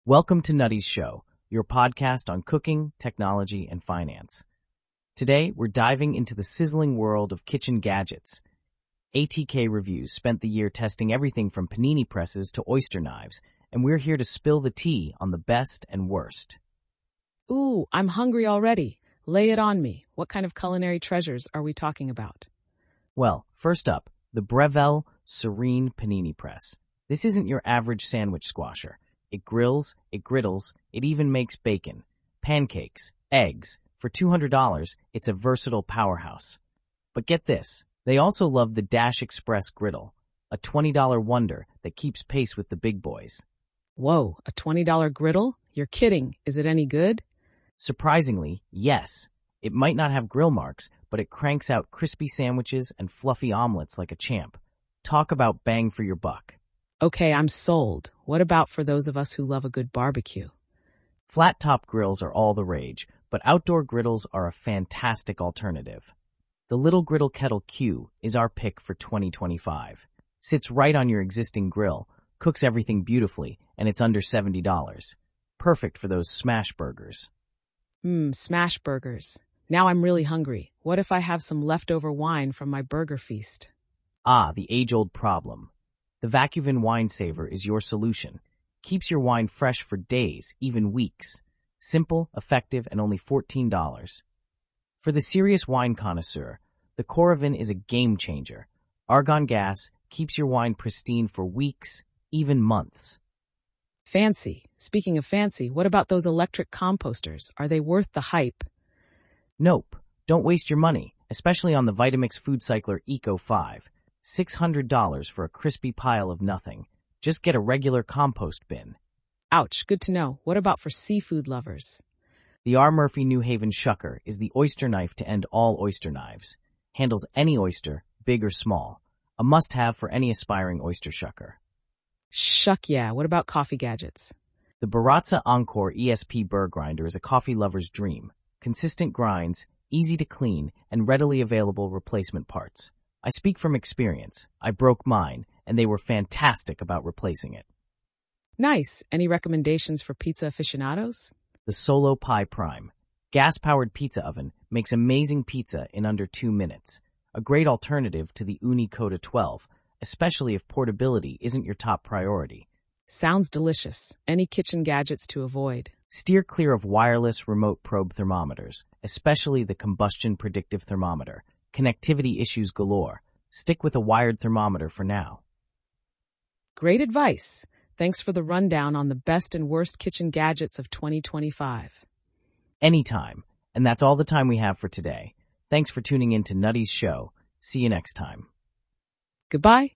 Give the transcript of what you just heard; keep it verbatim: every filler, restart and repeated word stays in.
Welcome to Nutty's Show, your podcast on cooking, technology, and finance. Today, we're diving into the sizzling world of kitchen gadgets. A T K Reviews spent the year testing everything from panini presses to oyster knives, and we're here to spill the tea on the best and worst. Ooh, I'm hungry already. Lay it on me. What kind of culinary treasures are we talking about? Well, first up, the Breville Serene Panini Press. This isn't your average sandwich squasher. It grills, it griddles, it even makes bacon, pancakes, eggs. For two hundred dollars, it's a versatile powerhouse. But get this, they also love the Dash Express Griddle, a twenty dollar wonder that keeps pace with the big boys. Whoa, a twenty dollar griddle? You're kidding. Is it any good? Surprisingly, yes. It might not have grill marks, but it cranks out crispy sandwiches and fluffy omelets like a champ. Talk about bang for your buck. Okay, I'm sold. What about for those of us who love a good barbecue? Flat-top grills are all the rage, but outdoor griddles are a fantastic alternative. The Little Griddle Kettle Q is our pick for twenty twenty-five. Sits right on your existing grill, cooks everything beautifully, and it's under seventy dollars. Perfect for those smash burgers. Mmm, smash burgers. Now I'm really hungry. What if I have some leftover wine from my burger feast? Ah, the age-old problem. The Vacuvin Wine Saver is your solution. Keeps your wine fresh for days, even weeks. Simple, effective, and only fourteen dollars. For the serious wine connoisseur, the Coravin is a game changer. Argon gas keeps your wine pristine for weeks, even months. Fancy. Speaking of fancy, what about those electric composters? Are they worth the hype? Nope. Don't waste your money, especially on the Vitamix Food Cycler Eco five. six hundred dollars for a crispy pile of nothing. Just get a regular compost bin. Ouch, good to know. What about for seafood lovers? The R. Murphy New Haven Shucker is the oyster knife to end all oyster knives. Handles any oyster, big or small. A must-have for any aspiring oyster shucker. Shuck yeah, what about coffee gadgets? The Baratza Encore E S P Burr Grinder is a coffee lover's dream. Consistent grinds, easy to clean, and readily available replacement parts. I speak from experience. I broke mine, and they were fantastic about replacing it. Nice. Any recommendations for pizza aficionados? The Solo Pi Prime. Gas-powered pizza oven makes amazing pizza in under two minutes. A great alternative to the Uni Coda twelve, especially if portability isn't your top priority. Sounds delicious. Any kitchen gadgets to avoid? Steer clear of wireless remote probe thermometers, especially the combustion predictive thermometer. Connectivity issues galore. Stick with a wired thermometer for now. Great advice. Thanks for the rundown on the best and worst kitchen gadgets of twenty twenty-five. Anytime. And that's all the time we have for today. Thanks for tuning in to Nutty's Show. See you next time. Goodbye.